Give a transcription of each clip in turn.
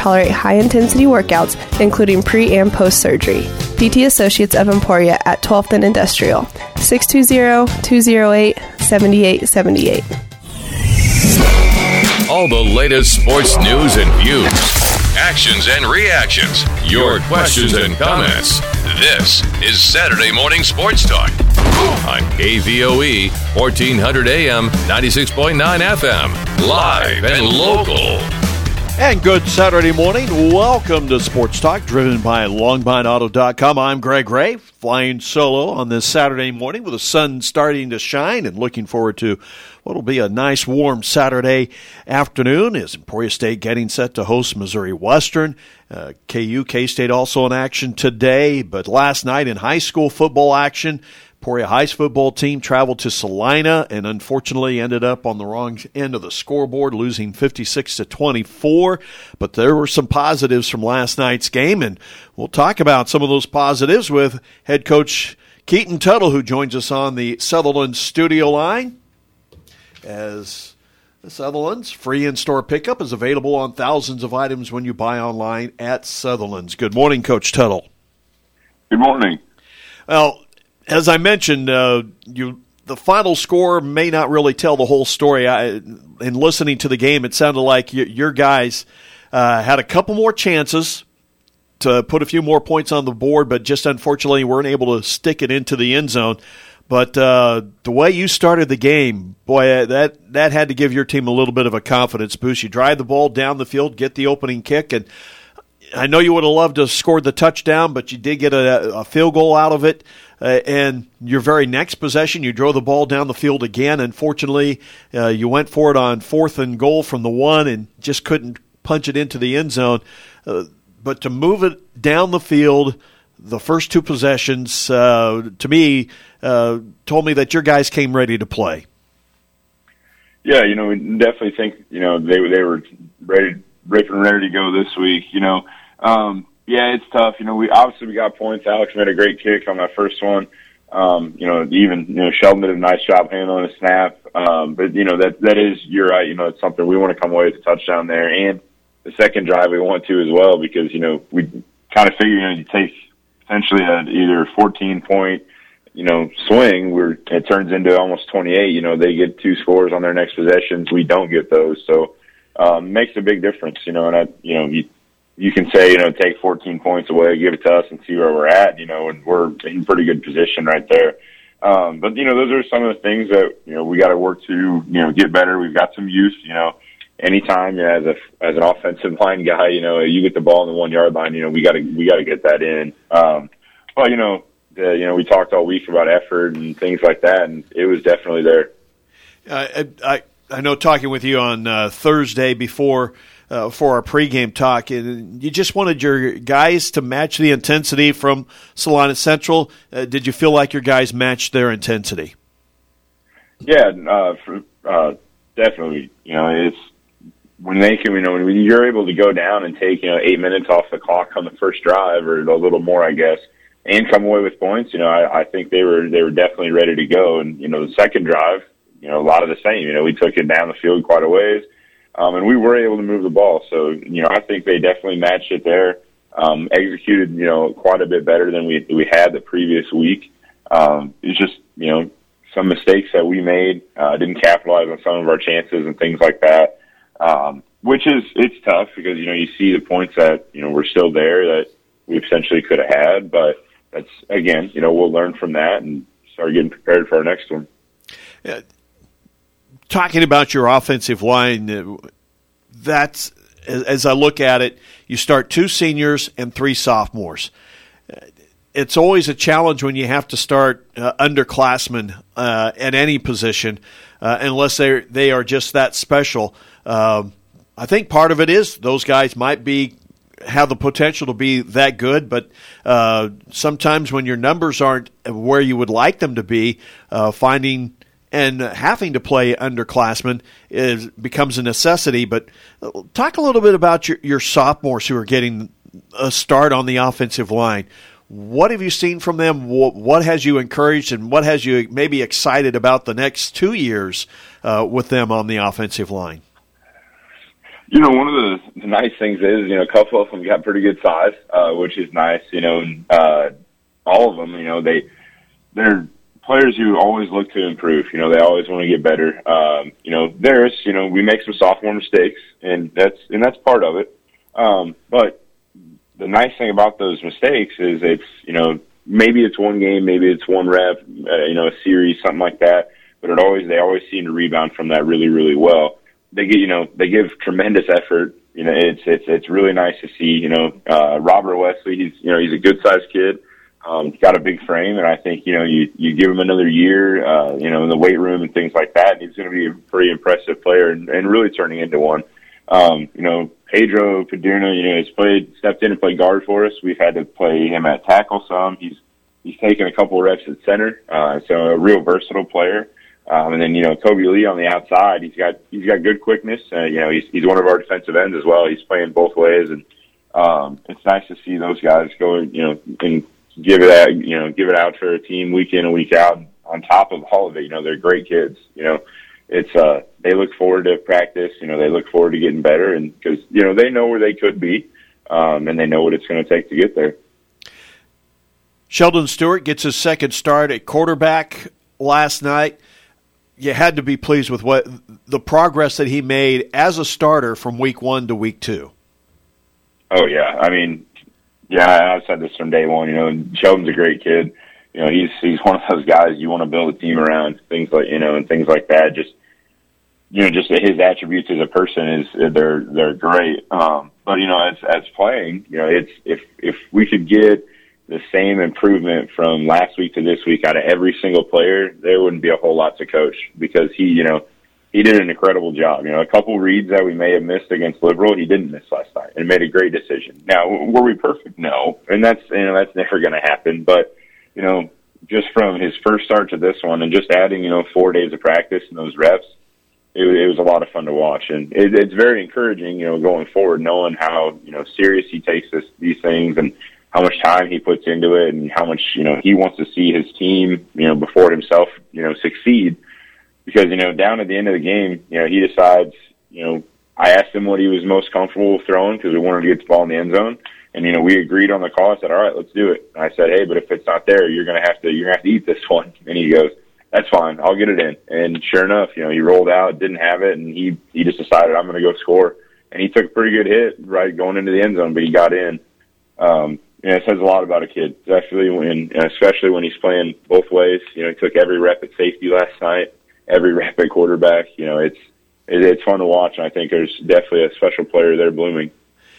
tolerate high-intensity workouts, including pre- and post-surgery. PT Associates of Emporia at 12th and Industrial, 620-208-7878. All the latest sports news and views, actions and reactions, your questions and comments. This is Saturday Morning Sports Talk on KVOE, 1400 AM, 96.9 FM, live and local. And good Saturday morning. Welcome to Sports Talk, driven by LongmineAuto.com. I'm Greg Ray, flying solo on this Saturday morning with the sun starting to shine and looking forward to what will be a nice, warm Saturday afternoon as Emporia State getting set to host Missouri Western. K-State also in action today, but last night in high school football action, Emporia High's football team traveled to Salina and unfortunately ended up on the wrong end of the scoreboard, losing 56-24. But there were some positives from last night's game, and we'll talk about some of those positives with head coach Keaton Tuttle, who joins us on the Sutherland studio line. As the Sutherland's free in-store pickup is available on thousands of items when you buy online at Sutherland's. Good morning, Coach Tuttle. Good morning. Well, as I mentioned, the final score may not really tell the whole story. In listening to the game, it sounded like your guys had a couple more chances to put a few more points on the board, but just unfortunately weren't able to stick it into the end zone. But the way you started the game, boy, that had to give your team a little bit of a confidence boost. You drive the ball down the field, get the opening kick, and I know you would have loved to have scored the touchdown, but you did get a field goal out of it. And your very next possession, you drove the ball down the field again. Unfortunately, you went for it on 4th and goal from the 1 and just couldn't punch it into the end zone. But to move it down the field, the first two possessions, to me, told me that your guys came ready to play. Yeah, we definitely think, they were ready to go this week, Yeah, it's tough. We got points. Alex made a great kick on that first one. Sheldon did a nice job handling a snap. But that is, you're right. It's something we want to come away with a touchdown there, and the second drive we want to as well, because we kind of figure you take potentially either 14-point swing where it turns into almost 28. They get 2 scores on their next possessions. We don't get those, so makes a big difference. You can say, take 14 points away, give it to us, and see where we're at, and we're in pretty good position right there. But, those are some of the things that, we got to work to, get better. We've got some youth, anytime as an offensive line guy, you get the ball on the 1 yard line, we got to get that in. But, we talked all week about effort and things like that, and it was definitely there. I know talking with you on Thursday before for our pregame talk, and you just wanted your guys to match the intensity from Salina Central. Did you feel like your guys matched their intensity? Yeah, definitely. It's when they can, when you're able to go down and take 8 minutes off the clock on the first drive, or a little more, I guess, and come away with points. I think they were definitely ready to go. And the second drive, a lot of the same. We took it down the field quite a ways. And we were able to move the ball. So, I think they definitely matched it there, executed, quite a bit better than we had the previous week. It's just, some mistakes that we made, didn't capitalize on some of our chances and things like that, it's tough because, you see the points that, we're still there that we essentially could have had. But that's, again, we'll learn from that and start getting prepared for our next one. Yeah. Talking about your offensive line, that's, as I look at it, you start 2 seniors and 3 sophomores. It's always a challenge when you have to start underclassmen at any position, unless they are just that special. I think part of it is those guys might have the potential to be that good, but sometimes when your numbers aren't where you would like them to be, finding and having to play underclassmen becomes a necessity. But talk a little bit about your sophomores who are getting a start on the offensive line. What have you seen from them? What has you encouraged, and what has you maybe excited about the next 2 years with them on the offensive line? One of the nice things is, a couple of them got pretty good size, which is nice, and all of them, they're players who always look to improve. They always want to get better. We make some sophomore mistakes, and that's part of it. But the nice thing about those mistakes is it's, maybe it's one game, maybe it's one rep, a series, something like that. But they always seem to rebound from that really, really well. They give tremendous effort. It's really nice to see. Robert Wesley, he's a good sized kid. He's got a big frame, and I think you give him another year, in the weight room and things like that, and he's going to be a pretty impressive player and really turning into one. Pedro Padurna, has stepped in and played guard for us. We've had to play him at tackle some. He's taken a couple reps at center, so a real versatile player. And then, Kobe Lee on the outside, he's got good quickness. He's one of our defensive ends as well. He's playing both ways, and it's nice to see those guys go, and give it out for a team week in and week out. On top of all of it, they're great kids. They look forward to practice. They look forward to getting better, and because they know where they could be, and they know what it's going to take to get there. Sheldon Stewart gets his second start at quarterback last night. You had to be pleased with the progress that he made as a starter from week 1 to week 2. Oh yeah, I've said this from day one. Sheldon's a great kid. He's one of those guys you want to build a team around. Things like and things like that. Just his attributes as a person they're great. But as playing, it's if we could get the same improvement from last week to this week out of every single player, there wouldn't be a whole lot to coach, because he did an incredible job. A couple reads that we may have missed against Liberal, he didn't miss last night and made a great decision. Now, were we perfect? No. And that's never going to happen. But, just from his first start to this one and just adding, 4 days of practice and those reps, it was a lot of fun to watch. And it's very encouraging, going forward, knowing how, serious he takes these things and how much time he puts into it and how much, he wants to see his team, before himself, succeed. Because, down at the end of the game, he decides, I asked him what he was most comfortable throwing because we wanted to get the ball in the end zone. And, we agreed on the call. I said, all right, let's do it. And I said, hey, but if it's not there, you're going to have to eat this one. And he goes, that's fine. I'll get it in. And sure enough, he rolled out, didn't have it. And he just decided, I'm going to go score. And he took a pretty good hit, right, going into the end zone, but he got in. It says a lot about a kid, especially when he's playing both ways. He took every rep at safety last night, every rep at quarterback. It's fun to watch, and I think there's definitely a special player there blooming.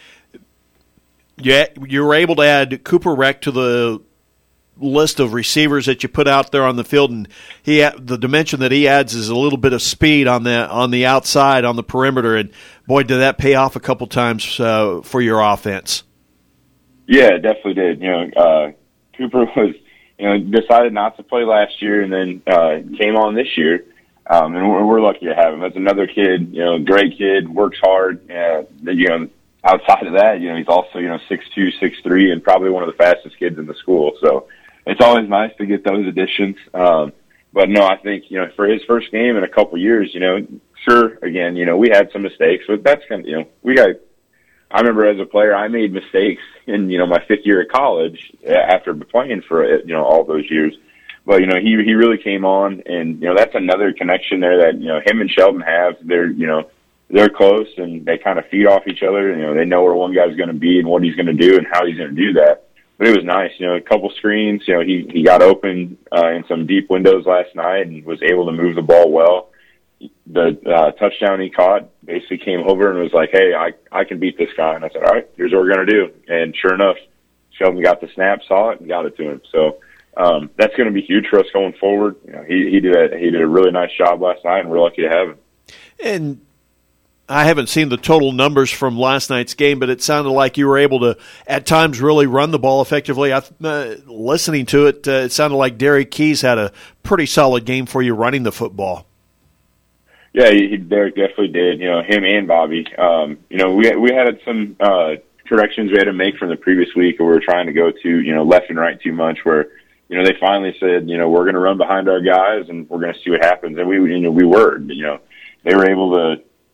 Yeah, you were able to add Cooper Reck to the list of receivers that you put out there on the field, and the dimension that he adds is a little bit of speed on the outside, on the perimeter, and boy, did that pay off a couple times for your offense. Yeah, it definitely did. Cooper was, decided not to play last year and then came on this year. And we're lucky to have him. That's another kid, great kid, works hard. Outside of that, he's also, 6'2", 6'3", and probably one of the fastest kids in the school. So it's always nice to get those additions. But no, I think, for his first game in a couple years, sure, again, we had some mistakes, but that's kind of, I remember as a player, I made mistakes in, my 5th year at college after playing for, all those years. But, he really came on, and, that's another connection there that, him and Sheldon have. They're close, and they kind of feed off each other. They know where one guy's going to be and what he's going to do and how he's going to do that. But it was nice, a couple screens. He got open in some deep windows last night and was able to move the ball well. The touchdown he caught basically came over and was like, hey, I can beat this guy. And I said, all right, here's what we're going to do. And sure enough, Sheldon got the snap, saw it, and got it to him. So that's going to be huge for us going forward. He did a really nice job last night, and we're lucky to have him. And I haven't seen the total numbers from last night's game, but it sounded like you were able to, at times, really run the ball effectively. Listening to it, it sounded like Derek Keys had a pretty solid game for you running the football. Yeah, Derek definitely did. Him and Bobby. We had some corrections we had to make from the previous week, where we were trying to go to left and right too much. Where they finally said we're going to run behind our guys and we're going to see what happens. And we were. They were able to.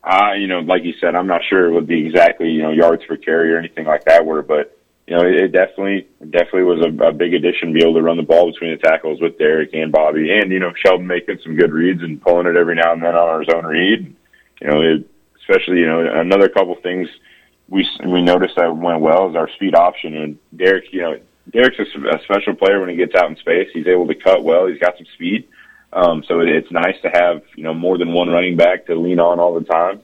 Like you said, I'm not sure what the exactly, yards per carry or anything like that were, but, it definitely was a big addition to be able to run the ball between the tackles with Derek and Bobby, and, Sheldon making some good reads and pulling it every now and then on our zone read. Especially, another couple things we noticed that went well is our speed option. And Derek, Derek's a special player when he gets out in space. He's able to cut well. He's got some speed. So it's nice to have, more than one running back to lean on all the time.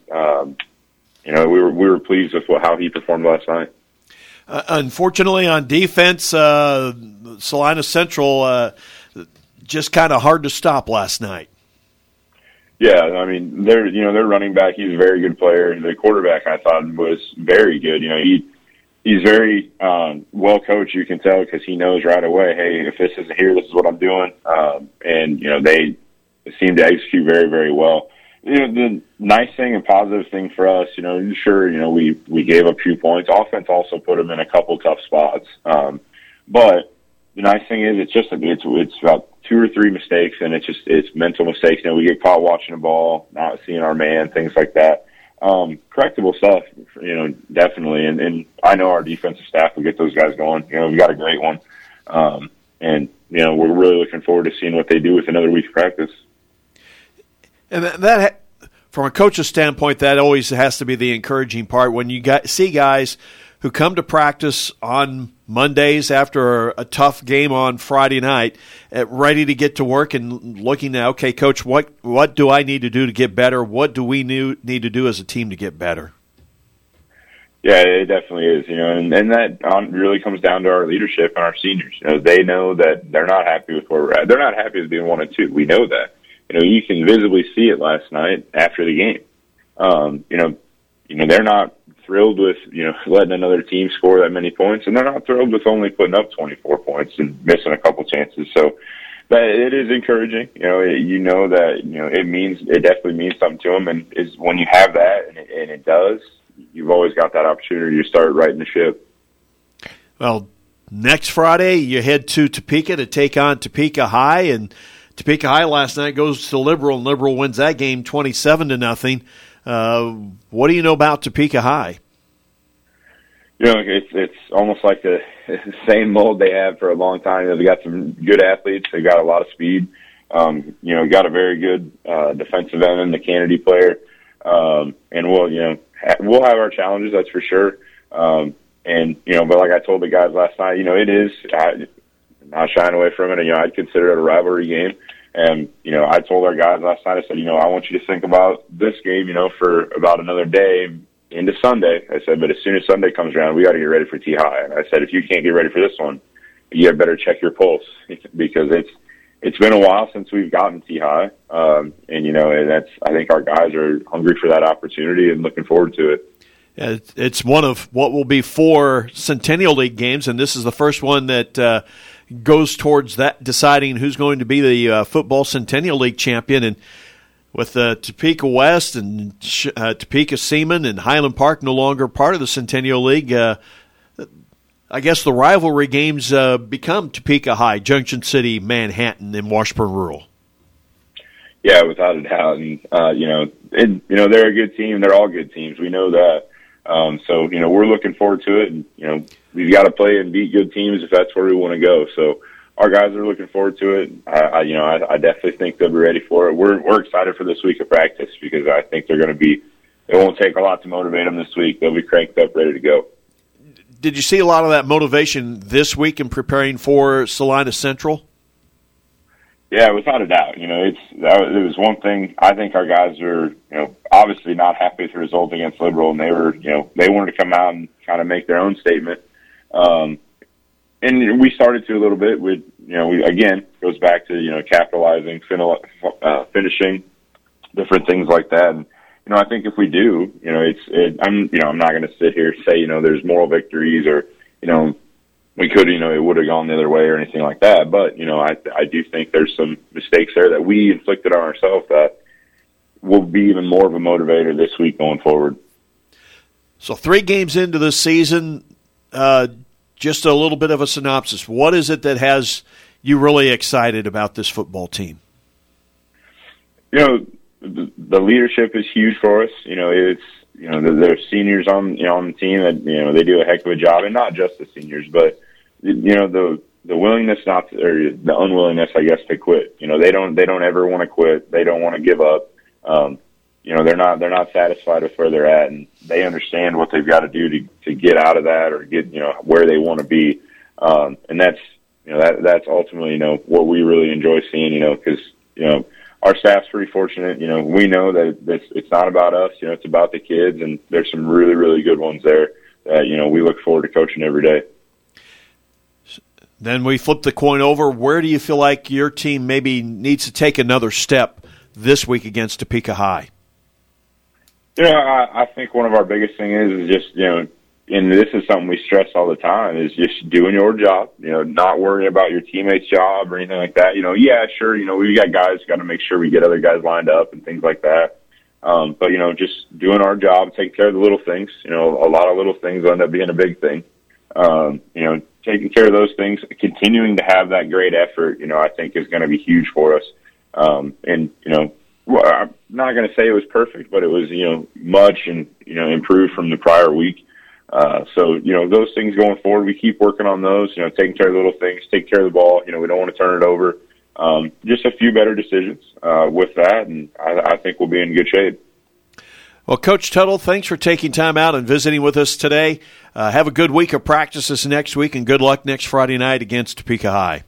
We were pleased with how he performed last night. Unfortunately, on defense, Salina Central just kind of hard to stop last night. Yeah, I mean, their running back, he's a very good player. The quarterback, I thought, was very good. He's very well coached, you can tell, because he knows right away, hey, if this isn't here, this is what I'm doing. And they seem to execute very, very well. The nice thing and positive thing for us, sure, we gave up a few points. Offense also put them in a couple tough spots. But the nice thing is it's about 2 or 3 mistakes, and it's mental mistakes. We get caught watching the ball, not seeing our man, things like that. Correctable stuff, definitely. And I know our defensive staff will get those guys going. We've got a great one. And we're really looking forward to seeing what they do with another week of practice. And that, from a coach's standpoint, that always has to be the encouraging part when you see guys who come to practice on Mondays after a tough game on Friday night, ready to get to work and looking at, okay, Coach, what do I need to do to get better? What do we need to do as a team to get better? Yeah, it definitely is, and that really comes down to our leadership and our seniors. They know that they're not happy with where we're at. They're not happy with being 1-2. We know that. You can visibly see it last night after the game. They're not thrilled with, letting another team score that many points, and they're not thrilled with only putting up 24 points and missing a couple chances. So that it is encouraging. It definitely means something to them, and is when you have that, and it does, you've always got that opportunity to start righting the ship. Well, next Friday you head to Topeka to take on Topeka High, and Topeka High last night goes to Liberal, and Liberal wins that game 27-0. What do you know about Topeka High? It's almost like the same mold they have for a long time. They got some good athletes. They got a lot of speed. Got a very good defensive end in the Kennedy player. And we'll have our challenges, that's for sure. But like I told the guys last night, it is not shying away from it. I'd consider it a rivalry game. And, I told our guys last night, I said, I want you to think about this game, for about another day into Sunday. I said, but as soon as Sunday comes around, we got to get ready for T-High. And I said, if you can't get ready for this one, you better check your pulse, because it's been a while since we've gotten T-High. And I think our guys are hungry for that opportunity and looking forward to it. It's one of what will be 4 Centennial League games, and this is the first one that goes towards that, deciding who's going to be the football Centennial League champion. And with Topeka West and Topeka Seaman and Highland Park no longer part of the Centennial League, I guess the rivalry games become Topeka High, Junction City, Manhattan, and Washburn Rural. Yeah, without a doubt. And they're a good team. They're all good teams. We know that. So we're looking forward to it. And we've got to play and beat good teams if that's where we want to go. So our guys are looking forward to it. I definitely think they'll be ready for it. We're excited for this week of practice, because I think they're going to be. It won't take a lot to motivate them this week. They'll be cranked up, ready to go. Did you see a lot of that motivation this week in preparing for Salina Central? Yeah, without a doubt. It was one thing. I think our guys are, obviously not happy with the result against Liberal, and they wanted to come out and kind of make their own statement. And we started to a little bit with, again, goes back to, capitalizing, finishing, different things like that. And, I think if we do, I'm not going to sit here and say, there's moral victories or, we could, it would have gone the other way or anything like that. But, I do think there's some mistakes there that we inflicted on ourselves that will be even more of a motivator this week going forward. So 3 games into the season, just a little bit of a synopsis. What is it that has you really excited about this football team? the leadership is huge for us. It's there's seniors on the team that they do a heck of a job, and not just the seniors, but the willingness or the unwillingness, I guess, to quit. They don't ever want to quit. They don't want to give up. They're not satisfied with where they're at, and they understand what they've got to do to get out of that or get where they want to be. And that's ultimately what we really enjoy seeing. Because our staff's pretty fortunate. We know that it's not about us. It's about the kids, and there's some really, really good ones there that we look forward to coaching every day. Then we flip the coin over. Where do you feel like your team maybe needs to take another step this week against Topeka High? I think one of our biggest things is just, and this is something we stress all the time, is just doing your job, not worrying about your teammate's job or anything like that. Yeah, sure, we've got guys, got to make sure we get other guys lined up and things like that. But, just doing our job, taking care of the little things. A lot of little things end up being a big thing. Taking care of those things, continuing to have that great effort, I think is going to be huge for us. I'm not going to say it was perfect, but it was, much and, improved from the prior week. So, those things going forward, we keep working on those, taking care of the little things, take care of the ball. We don't want to turn it over. Just a few better decisions with that, and I think we'll be in good shape. Well, Coach Tuttle, thanks for taking time out and visiting with us today. Have a good week of practices next week, and good luck next Friday night against Topeka High.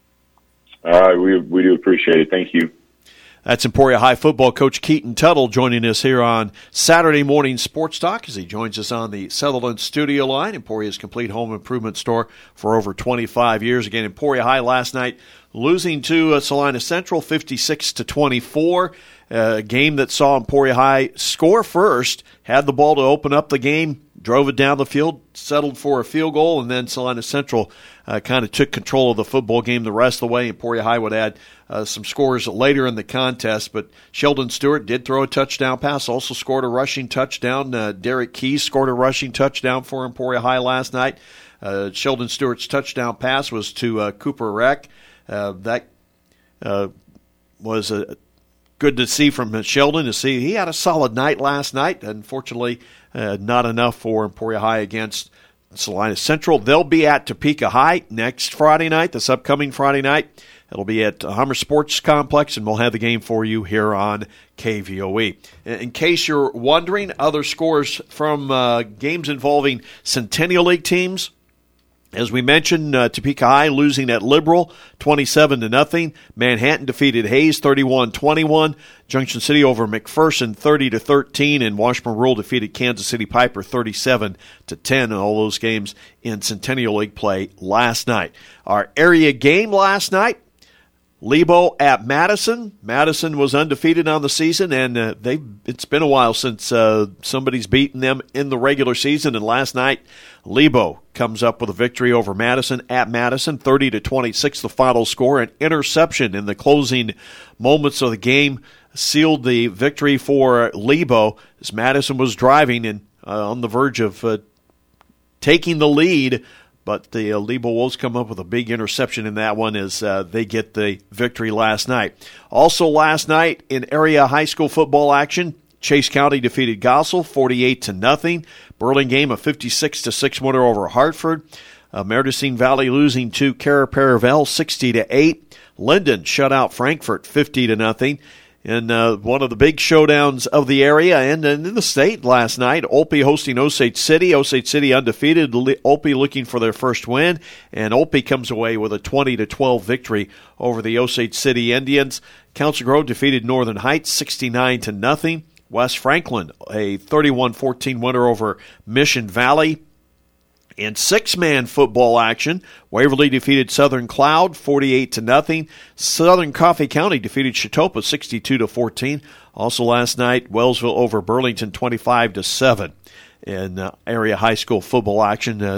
We do appreciate it. Thank you. That's Emporia High football coach Keaton Tuttle joining us here on Saturday Morning Sports Talk as he joins us on the Sutherland studio line, Emporia's complete home improvement store for over 25 years. Again, Emporia High last night losing to Salina Central 56-24. A game that saw Emporia High score first, had the ball to open up the game, drove it down the field, settled for a field goal, and then Salina Central kind of took control of the football game the rest of the way. Emporia High would add some scores later in the contest, but Sheldon Stewart did throw a touchdown pass, also scored a rushing touchdown. Derek Keys scored a rushing touchdown for Emporia High last night. Sheldon Stewart's touchdown pass was to Cooper Reck. That was good to see from Sheldon. He had a solid night last night. Unfortunately, not enough for Emporia High against Salina Central. They'll be at Topeka High next Friday night, this upcoming Friday night. It'll be at Hummer Sports Complex, and we'll have the game for you here on KVOE. In case you're wondering, other scores from games involving Centennial League teams. As we mentioned, Topeka High losing at Liberal 27-0. Manhattan defeated Hayes 31-21. Junction City over McPherson 30-13, and Washburn Rural defeated Kansas City Piper 37-10. All those games in Centennial League play last night. Our area game last night, Lebo at Madison. Madison was undefeated on the season, and it's been a while since somebody's beaten them in the regular season. And last night, Lebo comes up with a victory over Madison at Madison, 30-26. The final score, an interception in the closing moments of the game sealed the victory for Lebo as Madison was driving and on the verge of taking the lead. But the Lebo Wolves come up with a big interception in that one as they get the victory last night. Also last night in area high school football action, Chase County defeated Gossel 48-0. Burlingame a 56-6 winner over Hartford. Merdocine Valley losing to Cara-Paravel 60-8. Linden shut out Frankfort 50-0. In one of the big showdowns of the area and in the state last night, Olpe hosting Osage City. Osage City undefeated. Olpe looking for their first win, and Olpe comes away with a 20-12 victory over the Osage City Indians. Council Grove defeated Northern Heights 69-0. West Franklin a 31-14 winner over Mission Valley. In six-man football action, Waverly defeated Southern Cloud 48-0. Southern Coffee County defeated Chetopa 62-14. Also last night, Wellsville over Burlington 25-7 in area high school football action.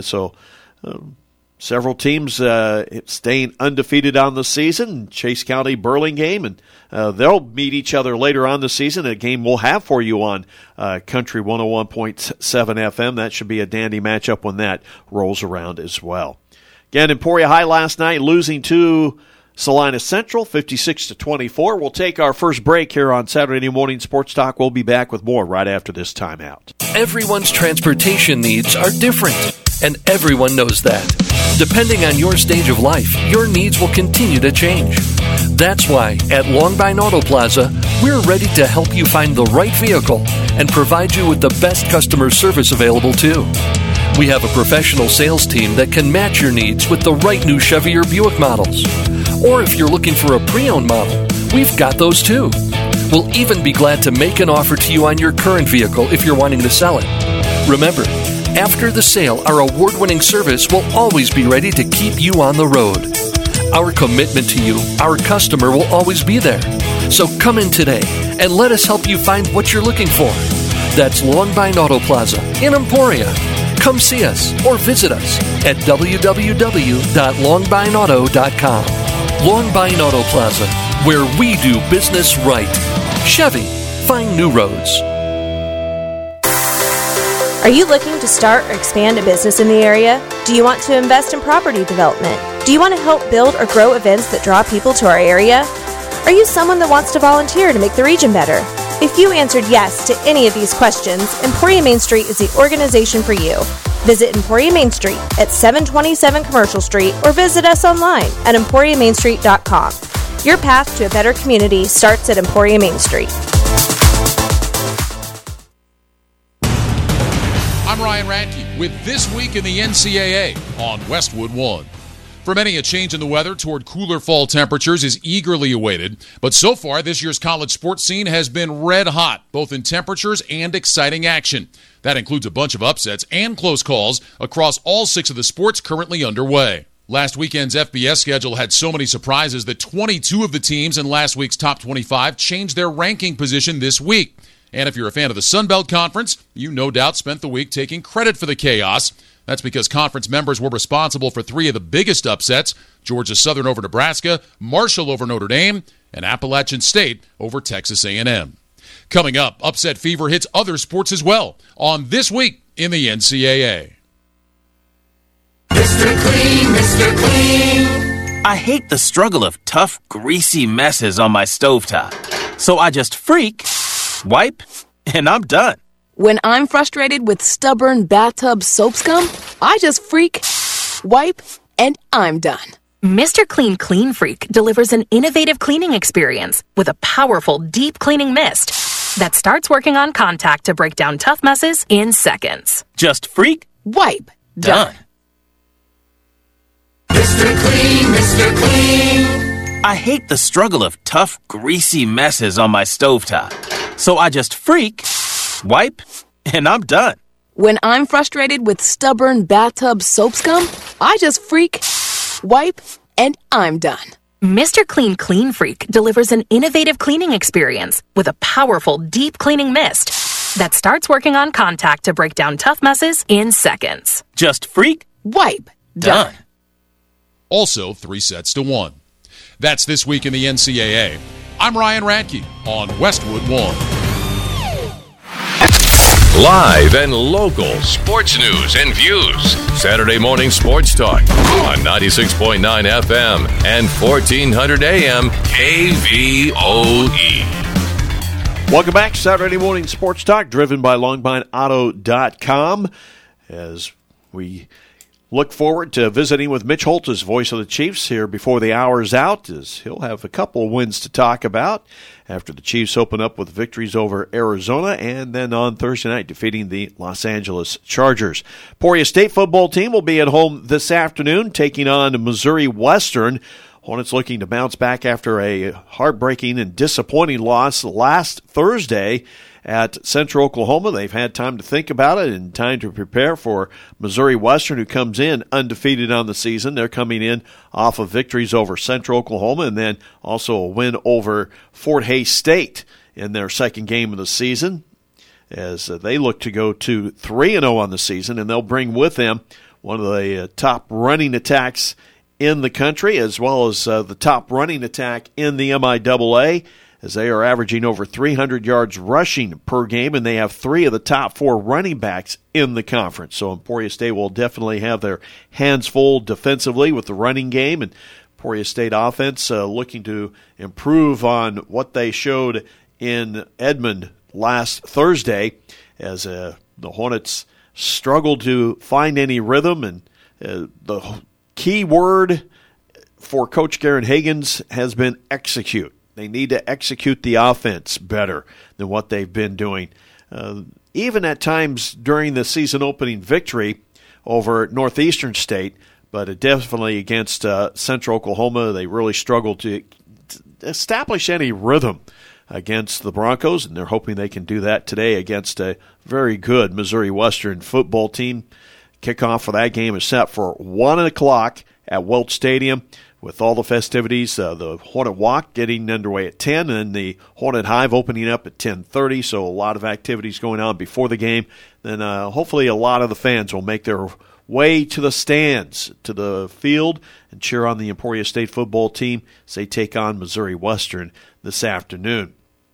Several teams staying undefeated on the season. Chase County, Burlingame, and they'll meet each other later on the season. A game we'll have for you on Country 101.7 FM. That should be a dandy matchup when that rolls around as well. Again, Emporia High last night losing to Salina Central, 56-24. We'll take our first break here on Saturday Morning Sports Talk. We'll be back with more right after this timeout. Everyone's transportation needs are different, and everyone knows that. Depending on your stage of life, your needs will continue to change. That's why at Longbine Auto Plaza, we're ready to help you find the right vehicle and provide you with the best customer service available too. We have a professional sales team that can match your needs with the right new Chevy or Buick models. Or if you're looking for a pre-owned model, we've got those too. We'll even be glad to make an offer to you on your current vehicle if you're wanting to sell it. Remember, after the sale, our award-winning service will always be ready to keep you on the road. Our commitment to you, our customer, will always be there. So come in today and let us help you find what you're looking for. That's Longbine Auto Plaza in Emporia. Come see us or visit us at www.longbineauto.com. Longbine Auto Plaza, where we do business right. Chevy, find new roads. Are you looking to start or expand a business in the area? Do you want to invest in property development? Do you want to help build or grow events that draw people to our area? Are you someone that wants to volunteer to make the region better? If you answered yes to any of these questions, Emporia Main Street is the organization for you. Visit Emporia Main Street at 727 Commercial Street or visit us online at emporiamainstreet.com. Your path to a better community starts at Emporia Main Street. I'm Ryan Radke with This Week in the NCAA on Westwood One. For many, a change in the weather toward cooler fall temperatures is eagerly awaited. But so far, this year's college sports scene has been red hot, both in temperatures and exciting action. That includes a bunch of upsets and close calls across all 6 of the sports currently underway. Last weekend's FBS schedule had so many surprises that 22 of the teams in last week's top 25 changed their ranking position this week. And if you're a fan of the Sun Belt Conference, you no doubt spent the week taking credit for the chaos. That's because conference members were responsible for 3 of the biggest upsets: Georgia Southern over Nebraska, Marshall over Notre Dame, and Appalachian State over Texas A&M. Coming up, upset fever hits other sports as well on This Week in the NCAA. Mr. Clean, Mr. Clean. I hate the struggle of tough, greasy messes on my stovetop. So I just freak, wipe, and I'm done. When I'm frustrated with stubborn bathtub soap scum, I just freak, wipe, and I'm done. Mr. Clean Clean Freak delivers an innovative cleaning experience with a powerful deep cleaning mist that starts working on contact to break down tough messes in seconds. Just freak, wipe, done. Mr. Clean, Mr. Clean. I hate the struggle of tough, greasy messes on my stovetop. So I just freak, wipe, and I'm done. When I'm frustrated with stubborn bathtub soap scum, I just freak, wipe, and I'm done. Mr. Clean Clean Freak delivers an innovative cleaning experience with a powerful deep cleaning mist that starts working on contact to break down tough messes in seconds. Just freak, wipe, done. Also 3 sets to 1. That's This Week in the NCAA. I'm Ryan Radke on Westwood One. Live and local sports news and views. Saturday morning sports talk on 96.9 FM and 1400 AM KVOE. Welcome back. Saturday morning sports talk driven by LongbineAuto.com as we look forward to visiting with Mitch Holthus, voice of the Chiefs, here before the hour's out, as he'll have a couple of wins to talk about after the Chiefs open up with victories over Arizona and then on Thursday night defeating the Los Angeles Chargers. Emporia State football team will be at home this afternoon taking on Missouri Western. Hornets looking to bounce back after a heartbreaking and disappointing loss last Thursday at Central Oklahoma. They've had time to think about it and time to prepare for Missouri Western, who comes in undefeated on the season. They're coming in off of victories over Central Oklahoma and then also a win over Fort Hays State in their second game of the season, as they look to go to 3-0 on the season, and they'll bring with them one of the top running attacks in the country, as well as the top running attack in the MIAA, as they are averaging over 300 yards rushing per game, and they have 3 of the top 4 running backs in the conference. So Emporia State will definitely have their hands full defensively with the running game, and Emporia State offense looking to improve on what they showed in Edmond last Thursday as the Hornets struggled to find any rhythm, and the key word for Coach Garen Higgins has been execute. They need to execute the offense better than what they've been doing. Even at times during the season opening victory over Northeastern State, but definitely against Central Oklahoma, they really struggled to establish any rhythm against the Broncos, and they're hoping they can do that today against a very good Missouri Western football team. Kickoff for that game is set for 1 o'clock at Welch Stadium with all the festivities, the Hornet Walk getting underway at 10, and the Hornet Hive opening up at 10:30, so a lot of activities going on before the game. Then hopefully a lot of the fans will make their way to the stands, to the field, and cheer on the Emporia State football team as they take on Missouri Western this afternoon.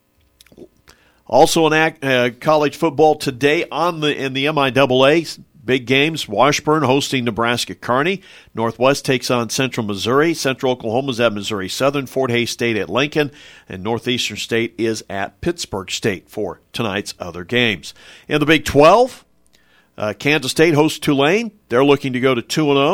Also in college football today in the MIAA, big games. Washburn hosting Nebraska Kearney. Northwest takes on Central Missouri. Central Oklahoma's at Missouri Southern. Fort Hays State at Lincoln. And Northeastern State is at Pittsburgh State for tonight's other games. In the Big 12, Kansas State hosts Tulane. They're looking to go to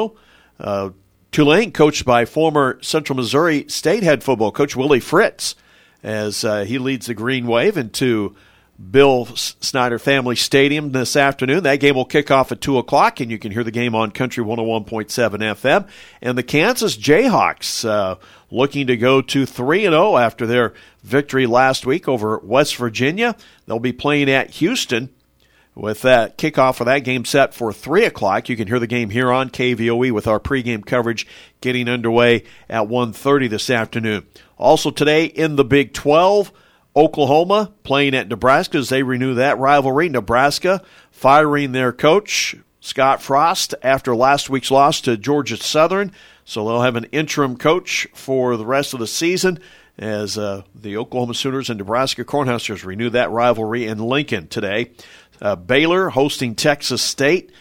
2-0. Tulane, coached by former Central Missouri State head football coach Willie Fritz, as he leads the Green Wave into Bill Snyder Family Stadium this afternoon. That game will kick off at 2 o'clock, and you can hear the game on Country 101.7 FM. And the Kansas Jayhawks looking to go to 3-0 after their victory last week over West Virginia. They'll be playing at Houston with that kickoff for that game set for 3 o'clock. You can hear the game here on KVOE with our pregame coverage getting underway at 1:30 this afternoon. Also today in the Big 12, Oklahoma playing at Nebraska as they renew that rivalry. Nebraska firing their coach, Scott Frost, after last week's loss to Georgia Southern. So they'll have an interim coach for the rest of the season as the Oklahoma Sooners and Nebraska Cornhuskers renew that rivalry in Lincoln today. Baylor hosting Texas State.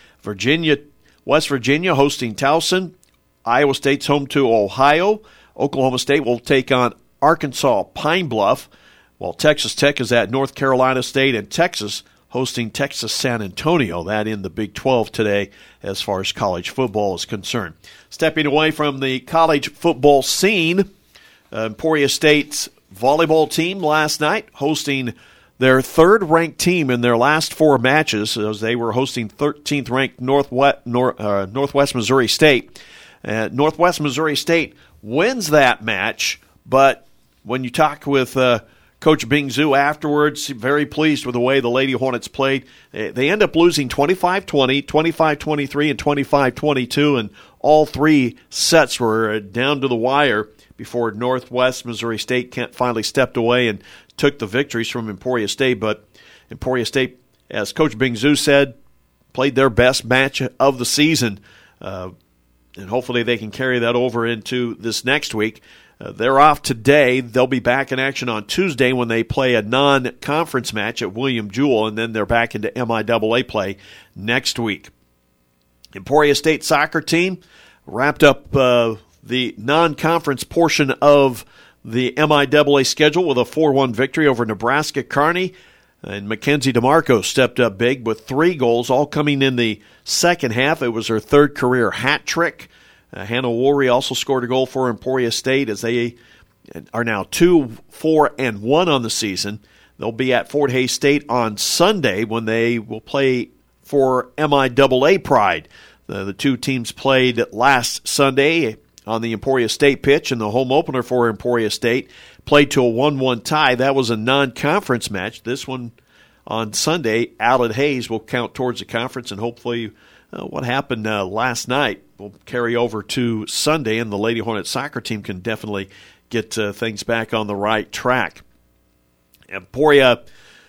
West Virginia hosting Towson. Iowa State's home to Ohio. Oklahoma State will take on Arkansas Pine Bluff, while Texas Tech is at North Carolina State, and Texas hosting Texas San Antonio. That in the Big 12 today as far as college football is concerned. Stepping away from the college football scene, Emporia State's volleyball team last night hosting their third-ranked team in their last 4 matches, as they were hosting 13th-ranked Northwest Missouri State. Northwest Missouri State wins that match, but when you talk with Coach Bing Zhu afterwards, very pleased with the way the Lady Hornets played. They end up losing 25-20, 25-23, and 25-22, and all 3 sets were down to the wire before Northwest Missouri State finally stepped away and took the victories from Emporia State. But Emporia State, as Coach Bing Zhu said, played their best match of the season, and hopefully they can carry that over into this next week. They're off today. They'll be back in action on Tuesday when they play a non-conference match at William Jewell, and then they're back into MIAA play next week. Emporia State soccer team wrapped up the non-conference portion of the MIAA schedule with a 4-1 victory over Nebraska Kearney. And Mackenzie DeMarco stepped up big with 3 goals, all coming in the second half. It was her 3rd career hat trick. Hannah Woolery also scored a goal for Emporia State as they are now 2-4-1 on the season. They'll be at Fort Hays State on Sunday when they will play for MIAA Pride. The 2 teams played last Sunday on the Emporia State pitch, and the home opener for Emporia State played to a 1-1 tie. That was a non-conference match. This one on Sunday out at Hays will count towards the conference, and hopefully what happened last night will carry over to Sunday, and the Lady Hornets soccer team can definitely get things back on the right track. Emporia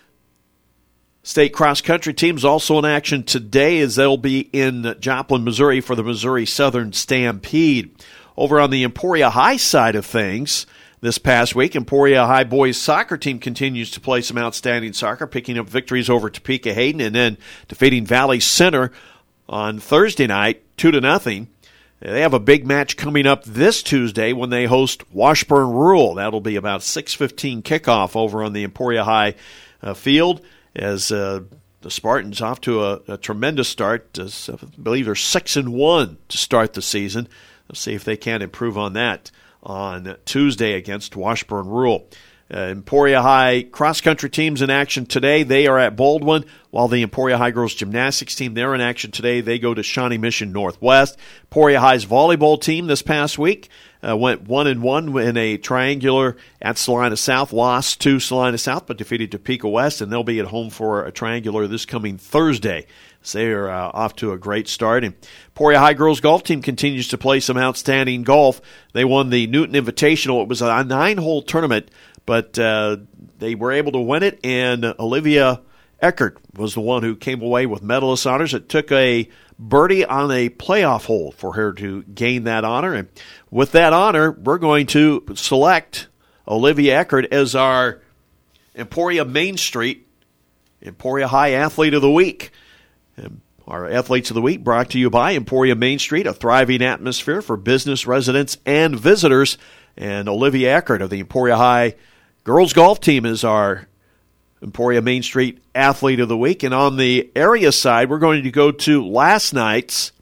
State cross-country teams also in action today as they'll be in Joplin, Missouri for the Missouri Southern Stampede. Over on the Emporia High side of things, this past week, Emporia High boys soccer team continues to play some outstanding soccer, picking up victories over Topeka Hayden and then defeating Valley Center on Thursday night, 2-0. They have a big match coming up this Tuesday when they host Washburn Rural. That'll be about 6:15 kickoff over on the Emporia High field as the Spartans off to a tremendous start. I believe they're 6-1 to start the season. Let's see if they can improve on that on Tuesday against Washburn Rural. Emporia High cross-country teams in action today. They are at Baldwin, while the Emporia High girls gymnastics team, they're in action today. They go to Shawnee Mission Northwest. Emporia High's volleyball team this past week went 1-1 in a triangular at Salina South, lost to Salina South, but defeated Topeka West, and they'll be at home for a triangular this coming Thursday. So they are off to a great start. And Emporia High girls golf team continues to play some outstanding golf. They won the Newton Invitational. It was a 9-hole tournament, but they were able to win it, and Olivia Eckert was the one who came away with medalist honors. It took a birdie on a playoff hole for her to gain that honor. And with that honor, we're going to select Olivia Eckert as our Emporia Main Street Emporia High Athlete of the Week. Our Athletes of the Week brought to you by Emporia Main Street, a thriving atmosphere for business, residents, and visitors. And Olivia Eckert of the Emporia High girls golf team is our Emporia Main Street Athlete of the Week. And on the area side, we're going to go to last night's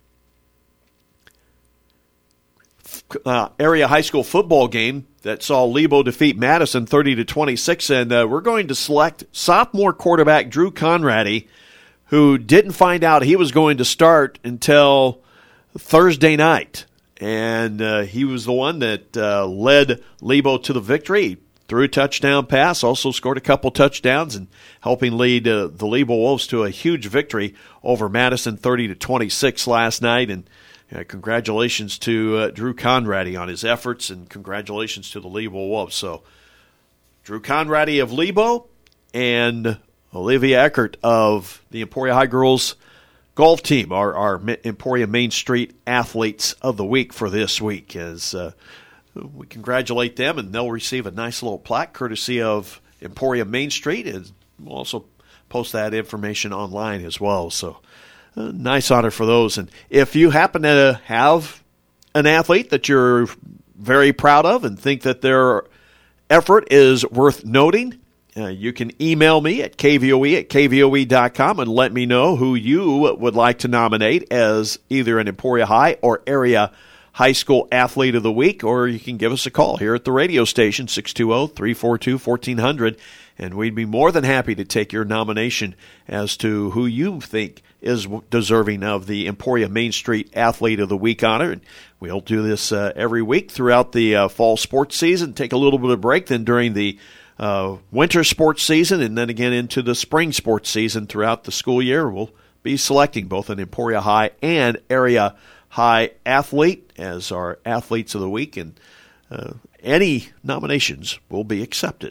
area high school football game that saw Lebo defeat Madison 30-26. And we're going to select sophomore quarterback Drew Conrady, who didn't find out he was going to start until Thursday night. And he was the one that led Lebo to the victory. Threw a touchdown pass, also scored a couple touchdowns, and helping lead the Lebo Wolves to a huge victory over Madison 30-26 last night. And congratulations to Drew Conrady on his efforts, and congratulations to the Lebo Wolves. So Drew Conrady of Lebo and Olivia Eckert of the Emporia High girls golf team are our Emporia Main Street Athletes of the Week for this week. As we congratulate them, and they'll receive a nice little plaque courtesy of Emporia Main Street, and we'll also post that information online as well. So nice honor for those. And if you happen to have an athlete that you're very proud of and think that their effort is worth noting, you can email me at kvoe@kvoe.com and let me know who you would like to nominate as either an Emporia High or area high school athlete of the week, or you can give us a call here at the radio station, 620-342-1400, and we'd be more than happy to take your nomination as to who you think is deserving of the Emporia Main Street Athlete of the Week honor. And we'll do this every week throughout the fall sports season, take a little bit of break, then during the winter sports season, and then again into the spring sports season throughout the school year. We'll be selecting both an Emporia High and area high athlete as our Athletes of the Week, and any nominations will be accepted.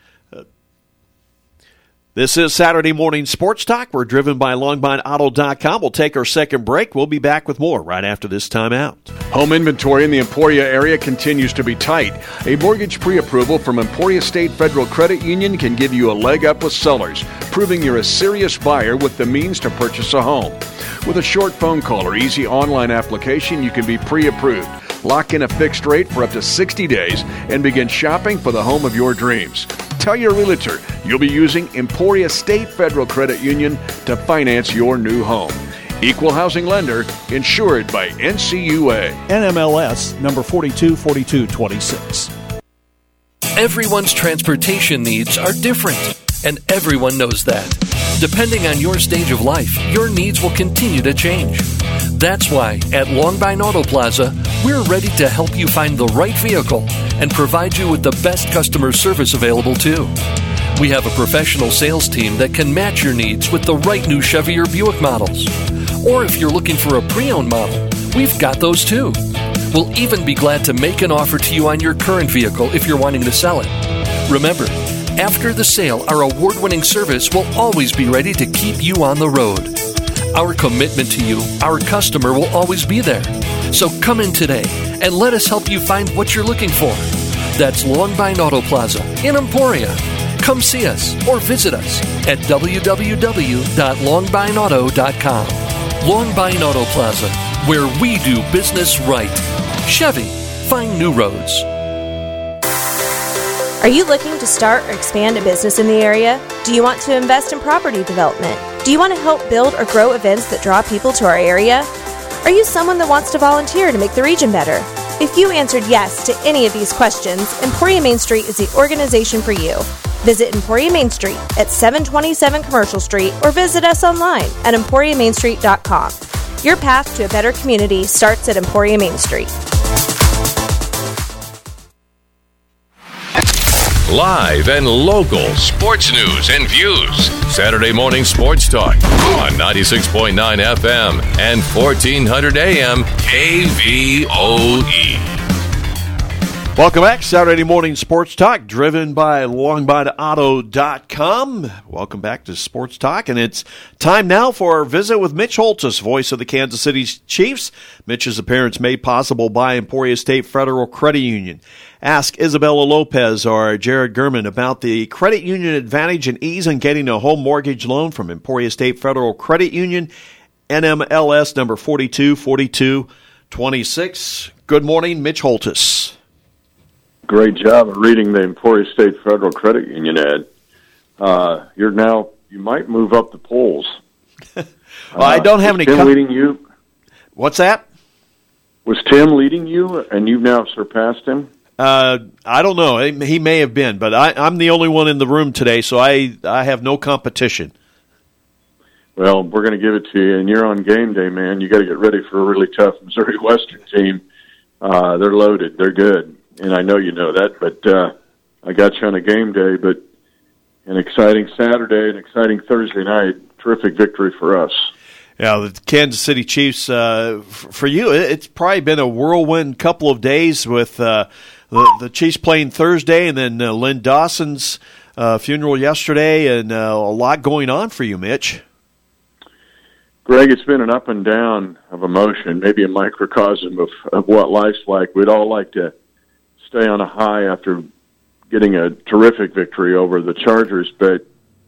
This is Saturday Morning Sports Talk. We're driven by LongBindAuto.com. We'll take our second break. We'll be back with more right after this timeout. Home inventory in the Emporia area continues to be tight. A mortgage pre-approval from Emporia State Federal Credit Union can give you a leg up with sellers, proving you're a serious buyer with the means to purchase a home. With a short phone call or easy online application, you can be pre-approved. Lock in a fixed rate for up to 60 days and begin shopping for the home of your dreams. Tell your realtor you'll be using Emporia State Federal Credit Union to finance your new home. Equal housing lender, insured by NCUA. NMLS number 424226. Everyone's transportation needs are different, and everyone knows that. Depending on your stage of life, your needs will continue to change. That's why at Longbind Auto Plaza, we're ready to help you find the right vehicle and provide you with the best customer service available too. We have a professional sales team that can match your needs with the right new Chevy or Buick models. Or if you're looking for a pre-owned model, we've got those too. We'll even be glad to make an offer to you on your current vehicle if you're wanting to sell it. Remember, after the sale, our award-winning service will always be ready to keep you on the road. Our commitment to you, our customer, will always be there. So come in today and let us help you find what you're looking for. That's Longbind Auto Plaza in Emporia. Come see us or visit us at www.longbindauto.com. Longbind Auto Plaza, where we do business right. Chevy, find new roads. Are you looking to start or expand a business in the area? Do you want to invest in property development? Do you want to help build or grow events that draw people to our area? Are you someone that wants to volunteer to make the region better? If you answered yes to any of these questions, Emporia Main Street is the organization for you. Visit Emporia Main Street at 727 Commercial Street or visit us online at emporiamainstreet.com. Your path to a better community starts at Emporia Main Street. Live and local sports news and views. Saturday morning sports talk on 96.9 FM and 1400 AM KVOE. Welcome back. Saturday morning sports talk driven by LongBineAuto.com. Welcome back to Sports Talk, and it's time now for our visit with Mitch Holthus, voice of the Kansas City Chiefs. Mitch's appearance made possible by Emporia State Federal Credit Union. Ask Isabella Lopez or Jared Gurman about the credit union advantage and ease in getting a home mortgage loan from Emporia State Federal Credit Union, NMLS number 424226. Good morning, Mitch Holthus. Great job of reading the Emporia State Federal Credit Union ad. You might move up the polls. Well, I don't have any. Tim leading you? What's that? Was Tim leading you, and you've now surpassed him? I don't know. He may have been, but I'm the only one in the room today, so I have no competition. Well, we're going to give it to you, and you're on game day, man. You got to get ready for a really tough Missouri Western team. They're loaded. They're good. And I know you know that, but I got you on a game day. But an exciting Saturday, an exciting Thursday night, terrific victory for us. Yeah, the Kansas City Chiefs, for you, it's probably been a whirlwind couple of days with the Chiefs playing Thursday and then Lynn Dawson's funeral yesterday, and a lot going on for you, Mitch. Greg, it's been an up and down of emotion, maybe a microcosm of what life's like. We'd all like to stay on a high after getting a terrific victory over the Chargers, but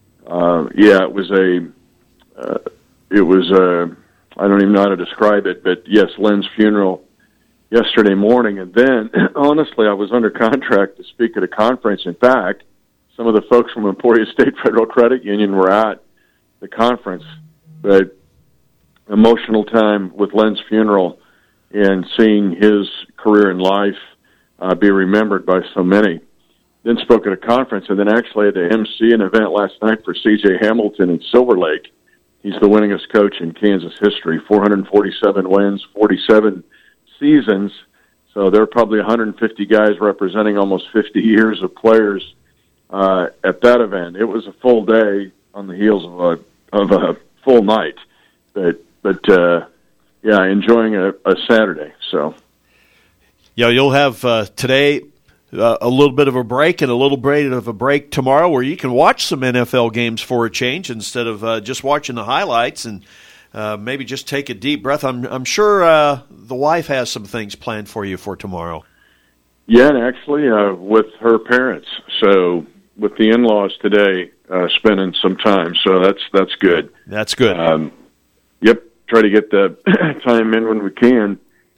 it was I don't even know how to describe it, but yes, Lynn's funeral yesterday morning, and then honestly, I was under contract to speak at a conference. In fact, some of the folks from Emporia State Federal Credit Union were at the conference, but emotional time with Lynn's funeral and seeing his career in life be remembered by so many. Then spoke at a conference, and then actually had to MC an event last night for C.J. Hamilton in Silver Lake. He's the winningest coach in Kansas history, 447 wins, 47 seasons. So there are probably 150 guys representing almost 50 years of players at that event. It was a full day on the heels of a full night, but enjoying a Saturday. So. Yeah, you'll have today a little bit of a break and a little bit of a break tomorrow where you can watch some NFL games for a change instead of just watching the highlights and maybe just take a deep breath. I'm sure the wife has some things planned for you for tomorrow. Yeah, and actually with her parents. So with the in-laws today, spending some time. So that's good. That's good. Yep, try to get the time in when we can.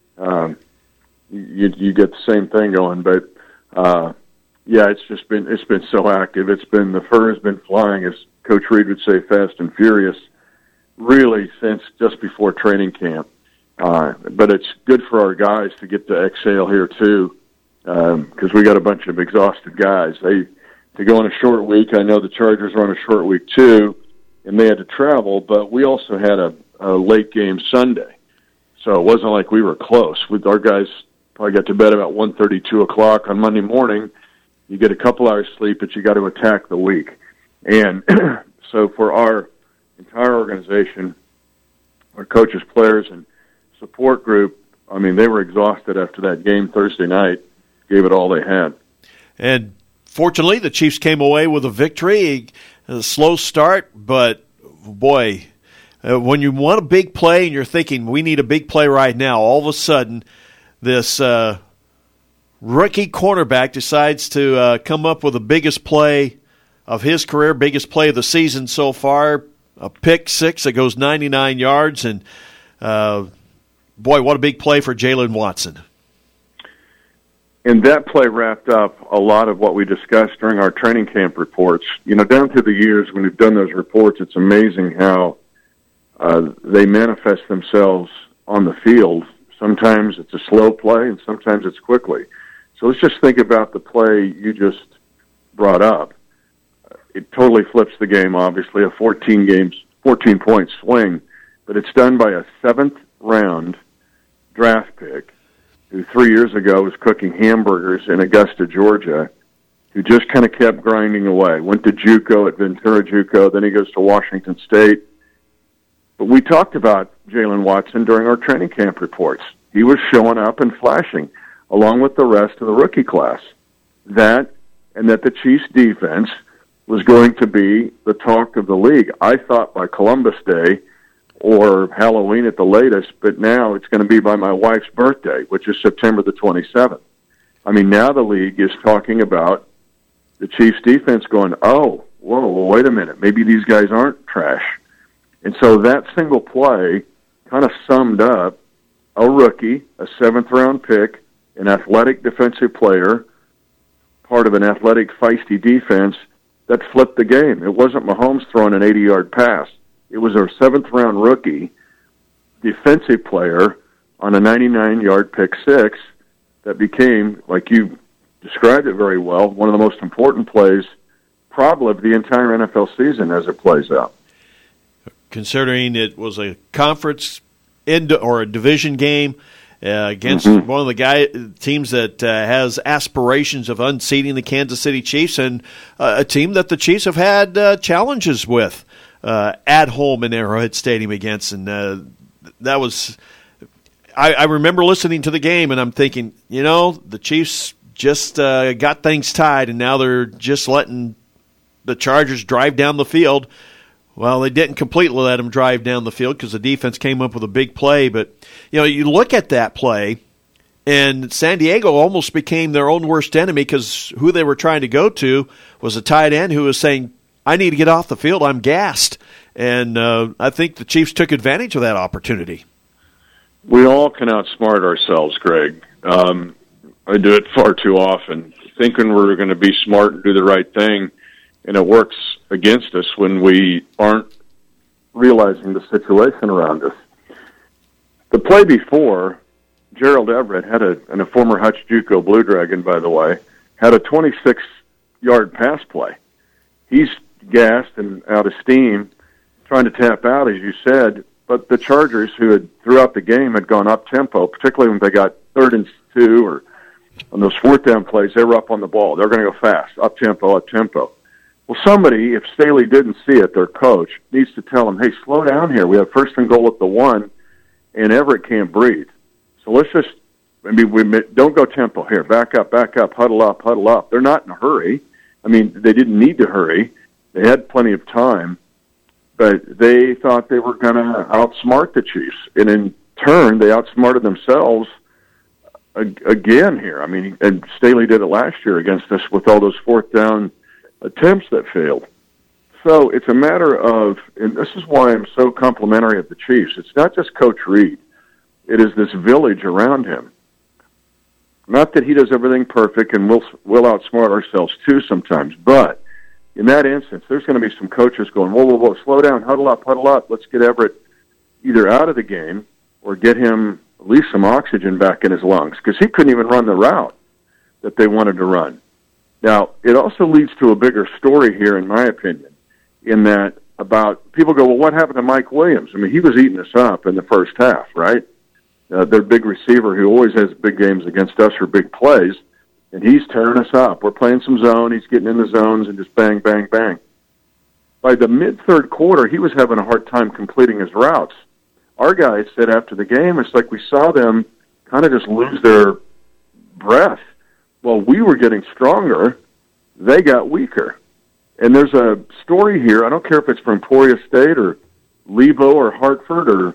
You get the same thing going, but it's been so active. The fur has been flying, as Coach Reed would say, fast and furious, really since just before training camp. But it's good for our guys to get to exhale here too, because we got a bunch of exhausted guys. To go on a short week. I know the Chargers were on a short week too, and they had to travel, but we also had a late game Sunday. So it wasn't like we were close. Our guys probably got to bed about 1:30, 2 o'clock on Monday morning. You get a couple hours sleep, but you got to attack the week. And so for our entire organization, our coaches, players, and support group, I mean, they were exhausted after that game Thursday night, gave it all they had. And fortunately, the Chiefs came away with a victory, a slow start, but boy, when you want a big play and you're thinking, we need a big play right now, all of a sudden, this rookie cornerback decides to come up with the biggest play of his career, biggest play of the season so far, a pick six that goes 99 yards, and boy, what a big play for Jalen Watson. And that play wrapped up a lot of what we discussed during our training camp reports. Down through the years when we've done those reports, it's amazing how they manifest themselves on the field. Sometimes it's a slow play, and sometimes it's quickly. So let's just think about the play you just brought up. It totally flips the game, obviously, a 14-point swing, but it's done by a 7th-round draft pick who 3 years ago was cooking hamburgers in Augusta, Georgia, who just kind of kept grinding away. Went to JUCO at Ventura JUCO, then he goes to Washington State. But we talked about Jalen Watson during our training camp reports. He was showing up and flashing, along with the rest of the rookie class. That the Chiefs' defense was going to be the talk of the league. I thought by Columbus Day or Halloween at the latest, but now it's going to be by my wife's birthday, which is September the 27th. I mean, now the league is talking about the Chiefs' defense going, oh, whoa, wait a minute, maybe these guys aren't trash. And so that single play kind of summed up a rookie, a 7th-round pick, an athletic defensive player, part of an athletic, feisty defense that flipped the game. It wasn't Mahomes throwing an 80-yard pass. It was our 7th-round rookie defensive player on a 99-yard pick six that became, like you described it very well, one of the most important plays probably of the entire NFL season as it plays out. Considering it was a conference or a division game against one of the teams that has aspirations of unseating the Kansas City Chiefs, and a team that the Chiefs have had challenges with at home in Arrowhead Stadium against. And that was – I remember listening to the game, and I'm thinking, the Chiefs just got things tied, and now they're just letting the Chargers drive down the field. Well, they didn't completely let them drive down the field because the defense came up with a big play. But, you look at that play, and San Diego almost became their own worst enemy because who they were trying to go to was a tight end who was saying, I need to get off the field, I'm gassed. And I think the Chiefs took advantage of that opportunity. We all can outsmart ourselves, Greg. I do it far too often, thinking we're going to be smart and do the right thing. And it works against us when we aren't realizing the situation around us. The play before, Gerald Everett and a former Hutch JUCO Blue Dragon, by the way, had a 26-yard pass play. He's gassed and out of steam, trying to tap out, as you said, but the Chargers, who had throughout the game had gone up-tempo, particularly when they got 3rd and 2 or on those 4th down plays, they were up on the ball. They're going to go fast, up-tempo, up-tempo. Well, somebody, if Staley didn't see it, their coach, needs to tell them, hey, slow down here. We have 1st and goal at the 1, and Everett can't breathe. So let's just, don't go tempo here. Back up, huddle up, huddle up. They're not in a hurry. They didn't need to hurry. They had plenty of time, but they thought they were going to outsmart the Chiefs. And in turn, they outsmarted themselves again here. And Staley did it last year against us with all those 4th down attempts that failed. So it's a matter of, and this is why I'm so complimentary of the Chiefs, it's not just Coach Reid. It is this village around him. Not that he does everything perfect, and we'll outsmart ourselves too sometimes, but in that instance, there's going to be some coaches going, whoa, slow down, huddle up, let's get Everett either out of the game or get him at least some oxygen back in his lungs, because he couldn't even run the route that they wanted to run. Now, it also leads to a bigger story here, in my opinion, in that about people go, well, what happened to Mike Williams? He was eating us up in the first half, right? Their big receiver who always has big games against us for big plays, and he's tearing us up. We're playing some zone. He's getting in the zones and just bang, bang, bang. By the mid-3rd quarter, he was having a hard time completing his routes. Our guys said after the game, it's like we saw them kind of just lose their breath. Well, we were getting stronger. They got weaker. And there's a story here. I don't care if it's from Emporia State or Levo or Hartford or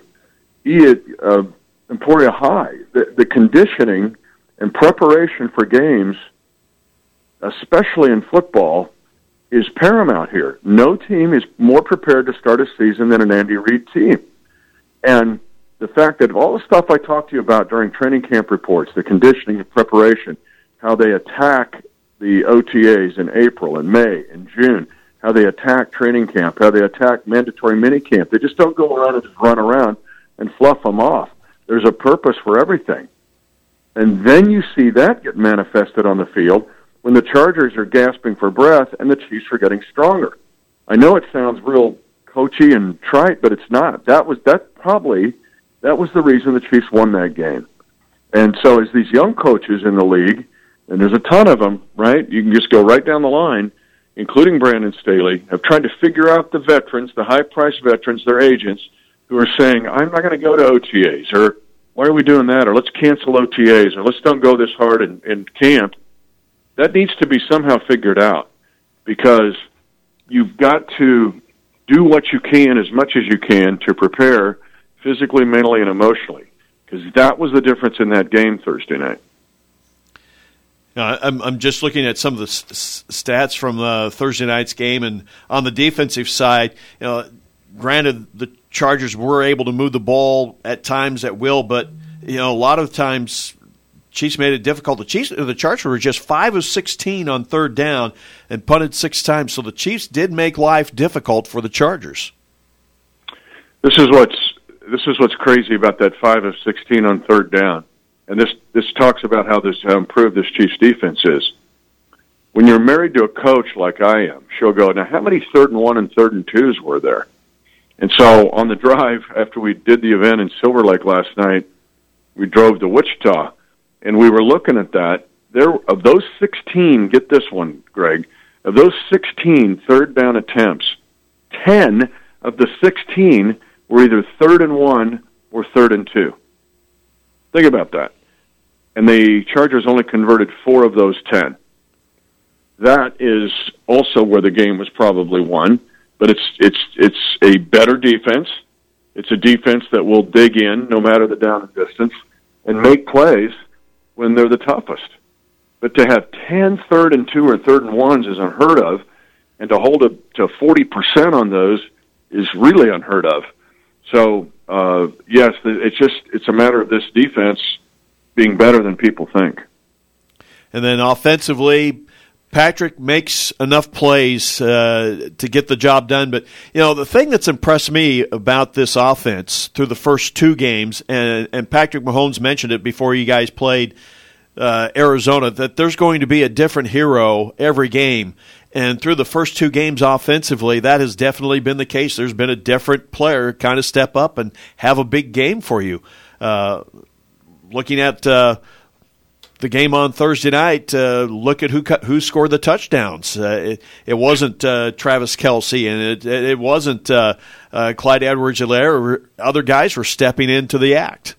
Emporia High. The conditioning and preparation for games, especially in football, is paramount here. No team is more prepared to start a season than an Andy Reid team. And the fact that all the stuff I talked to you about during training camp reports, the conditioning and preparation, how they attack the OTAs in April and May and June, how they attack training camp, how they attack mandatory minicamp. They just don't go around and just run around and fluff them off. There's a purpose for everything. And then you see that get manifested on the field when the Chargers are gasping for breath and the Chiefs are getting stronger. I know it sounds real coachy and trite, but it's not. That was the reason the Chiefs won that game. And so as these young coaches in the league, and there's a ton of them, right? You can just go right down the line, including Brandon Staley, have tried to figure out the veterans, the high-priced veterans, their agents, who are saying, I'm not going to go to OTAs, or why are we doing that, or let's cancel OTAs, or let's don't go this hard in camp. That needs to be somehow figured out, because you've got to do what you can as much as you can to prepare physically, mentally, and emotionally, because that was the difference in that game Thursday night. I'm just looking at some of the stats from Thursday night's game, and on the defensive side, granted the Chargers were able to move the ball at times at will, but a lot of times Chiefs made it difficult. The Chargers were just 5 of 16 on third down and punted 6 times, so the Chiefs did make life difficult for the Chargers. This is what's crazy about that 5 of 16 on third down. And this talks about how improved this Chiefs defense is. When you're married to a coach like I am, she'll go, now how many 3rd and 1 and 3rd and 2s were there? And so on the drive after we did the event in Silver Lake last night, we drove to Wichita, and we were looking at that. Of those 16, get this one, Greg, of those 16 third down attempts, 10 of the 16 were either 3rd and 1 or 3rd and 2. Think about that. And the Chargers only converted 4 of those 10. That is also where the game was probably won. But it's a better defense. It's a defense that will dig in no matter the down and distance and make plays when they're the toughest. But to have 10 3rd and 2 or 3rd and 1s is unheard of, and to hold it to 40% on those is really unheard of. So, yes, it's a matter of this defense being better than people think. And then offensively, Patrick makes enough plays to get the job done. But, the thing that's impressed me about this offense through the first 2 games, and Patrick Mahomes mentioned it before you guys played Arizona, that there's going to be a different hero every game. And through the first 2 games offensively, that has definitely been the case. There's been a different player kind of step up and have a big game for you. Looking at the game on Thursday night, look at who scored the touchdowns. It wasn't Travis Kelce, and it wasn't Clyde Edwards-Helaire. Other guys were stepping into the act.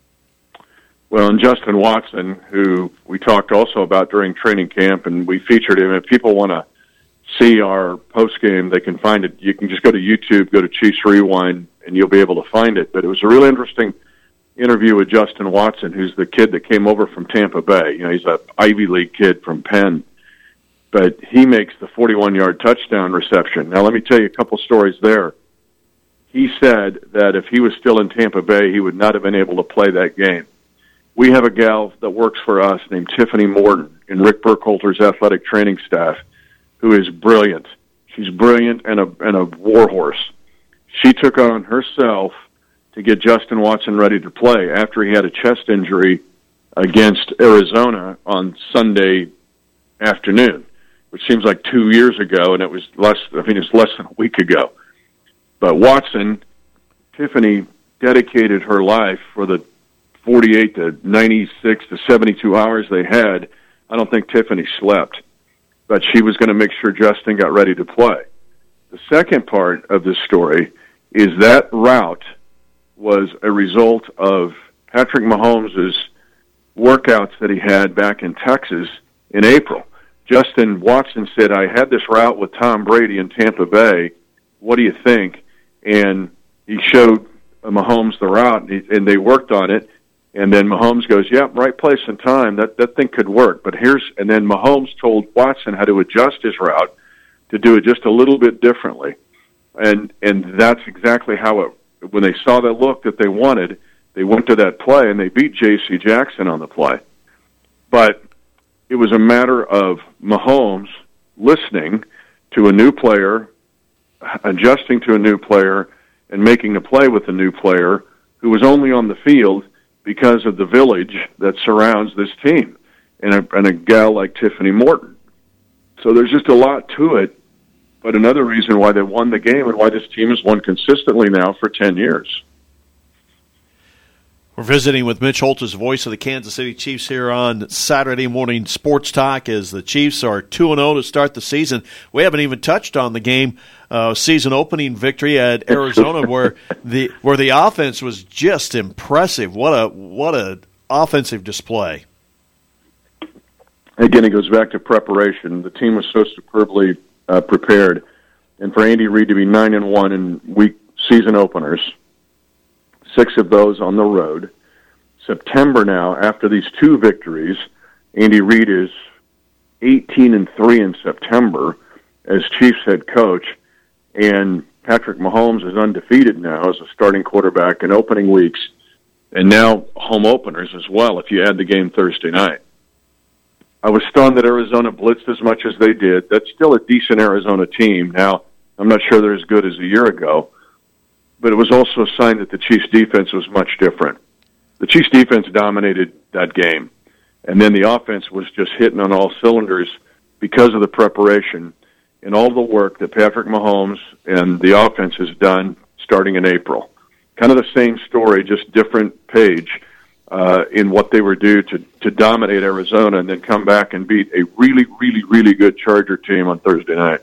Well, and Justin Watson, who we talked also about during training camp, and we featured him. If people want to see our postgame, they can find it. You can just go to YouTube, go to Chiefs Rewind, and you'll be able to find it. But it was a really interesting interview with Justin Watson, who's the kid that came over from Tampa Bay. He's an Ivy League kid from Penn. But he makes the 41-yard touchdown reception. Now, let me tell you a couple stories there. He said that if he was still in Tampa Bay, he would not have been able to play that game. We have a gal that works for us named Tiffany Morton in Rick Burkholder's athletic training staff who is brilliant. She's brilliant and a warhorse. She took it on herself to get Justin Watson ready to play after he had a chest injury against Arizona on Sunday afternoon, which seems like 2 years ago, and it was less than a week ago. But Tiffany dedicated her life for the 48 to 96 to 72 hours they had. I don't think Tiffany slept, but she was going to make sure Justin got ready to play. The second part of this story is that route was a result of Patrick Mahomes' workouts that he had back in Texas in April. Justin Watson said, I had this route with Tom Brady in Tampa Bay. What do you think? And he showed Mahomes the route, and they worked on it. And then Mahomes goes, yep, right place and time. That thing could work. And then Mahomes told Watson how to adjust his route to do it just a little bit differently. And that's exactly how when they saw the look that they wanted, they went to that play and they beat J.C. Jackson on the play. But it was a matter of Mahomes listening to a new player, adjusting to a new player, and making a play with a new player who was only on the field because of the village that surrounds this team and a gal like Tiffany Morton. So there's just a lot to it, but another reason why they won the game and why this team has won consistently now for 10 years. We're visiting with Mitch Holthus, voice of the Kansas City Chiefs, here on Saturday Morning Sports Talk, as the Chiefs are 2-0 to start the season. We haven't even touched on the game, season opening victory at Arizona, where the offense was just impressive. What a offensive display. Again, it goes back to preparation. The team was so superbly prepared, and for Andy Reid to be 9-1 in season openers, 6 of those on the road. September now, after these 2 victories, Andy Reid is 18-3 in September as Chiefs head coach, and Patrick Mahomes is undefeated now as a starting quarterback in opening weeks, and now home openers as well if you add the game Thursday night. I was stunned that Arizona blitzed as much as they did. That's still a decent Arizona team. Now, I'm not sure they're as good as a year ago, but it was also a sign that the Chiefs' defense was much different. The Chiefs' defense dominated that game, and then the offense was just hitting on all cylinders because of the preparation and all the work that Patrick Mahomes and the offense has done starting in April. Kind of the same story, just different page in what they were due to dominate Arizona and then come back and beat a really, really, really good Charger team on Thursday night.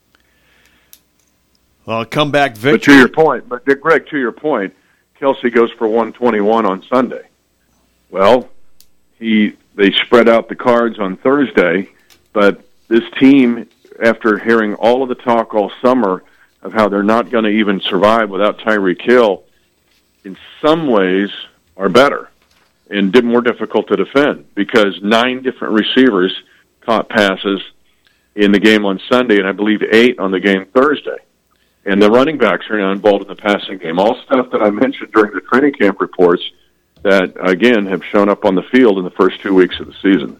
Well, comeback victory. But to your point, Greg, to your point, Kelsey goes for 121 on Sunday. Well, they spread out the cards on Thursday, but this team, after hearing all of the talk all summer of how they're not going to even survive without Tyreek Hill, in some ways are better and more difficult to defend because 9 different receivers caught passes in the game on Sunday, and I believe 8 on the game Thursday. And the running backs are now involved in the passing game. All stuff that I mentioned during the training camp reports that, again, have shown up on the field in the first 2 weeks of the season.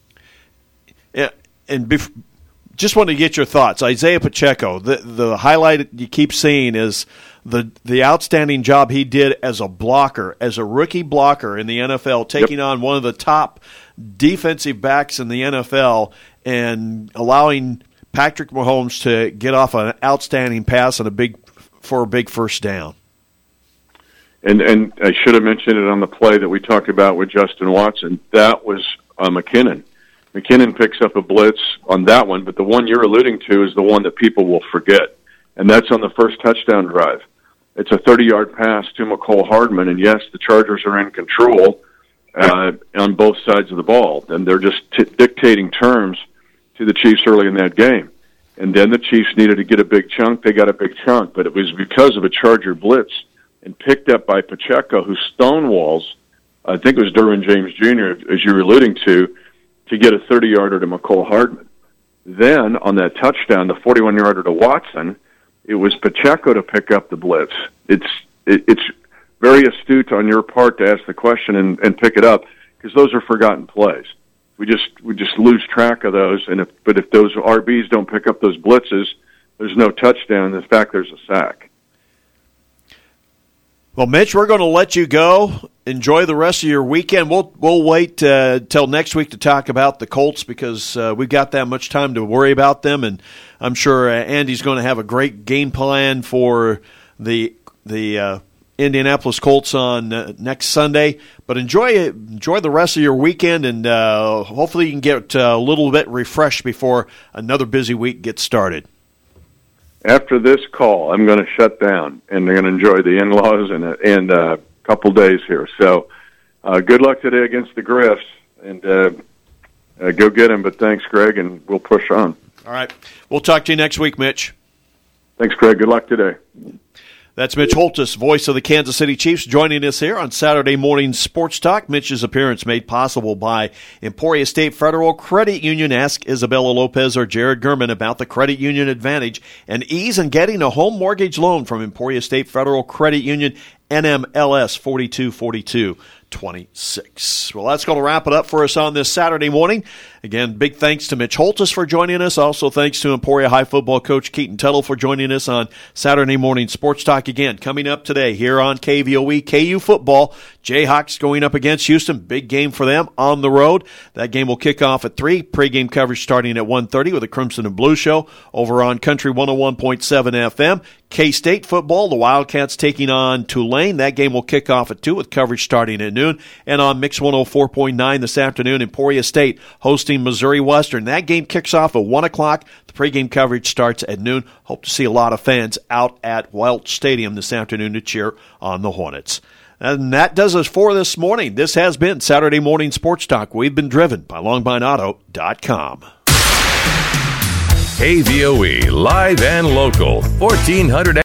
Yeah, and just wanted to get your thoughts. Isaiah Pacheco, the highlight you keep seeing is the outstanding job he did as a blocker, as a rookie blocker in the NFL, taking on one of the top defensive backs in the NFL and allowing Patrick Mahomes to get off an outstanding pass and a big first down. And I should have mentioned it on the play that we talked about with Justin Watson. That was McKinnon. McKinnon picks up a blitz on that one, but the one you're alluding to is the one that people will forget, and that's on the first touchdown drive. It's a 30-yard pass to McCole Hardman, and yes, the Chargers are in control on both sides of the ball, and they're just dictating terms to the Chiefs early in that game. And then the Chiefs needed to get a big chunk. They got a big chunk, but it was because of a Charger blitz and picked up by Pacheco, who stonewalls, I think it was Derwin James Jr., as you were alluding to get a 30-yarder to McCole Hardman. Then on that touchdown, the 41-yarder to Watson, it was Pacheco to pick up the blitz. It's very astute on your part to ask the question and pick it up because those are forgotten plays. We just lose track of those, but if those RBs don't pick up those blitzes, there's no touchdown. In fact, there's a sack. Well, Mitch, we're going to let you go. Enjoy the rest of your weekend. We'll wait till next week to talk about the Colts because we've got that much time to worry about them, and I'm sure Andy's going to have a great game plan for the Indianapolis Colts on next Sunday. But enjoy the rest of your weekend, and hopefully you can get a little bit refreshed before another busy week gets started. After this call, I'm going to shut down, and I'm going to enjoy the in-laws and a couple days here. So good luck today against the Griffs, and go get them. But thanks, Greg, and we'll push on. All right. We'll talk to you next week, Mitch. Thanks, Greg. Good luck today. That's Mitch Holtis, voice of the Kansas City Chiefs, joining us here on Saturday Morning Sports Talk. Mitch's appearance made possible by Emporia State Federal Credit Union. Ask Isabella Lopez or Jared Gurman about the credit union advantage and ease in getting a home mortgage loan from Emporia State Federal Credit Union, NMLS 424226. Well, that's going to wrap it up for us on this Saturday morning. Again, big thanks to Mitch Holtis for joining us. Also, thanks to Emporia High football coach Keaton Tuttle for joining us on Saturday Morning Sports Talk. Again, coming up today here on KVOE, KU football. Jayhawks going up against Houston. Big game for them on the road. That game will kick off at 3. Pre-game coverage starting at 1:30 with the Crimson and Blue Show over on Country 101.7 FM. K-State football, the Wildcats taking on Tulane. That game will kick off at 2 with coverage starting at noon. And on Mix 104.9 this afternoon, Emporia State hosting Missouri Western. That game kicks off at 1 o'clock. The pregame coverage starts at noon. Hope to see a lot of fans out at Welch Stadium this afternoon to cheer on the Hornets. And that does us for this morning. This has been Saturday Morning Sports Talk. We've been driven by LongbineAuto.com. KVOE, live and local, 1400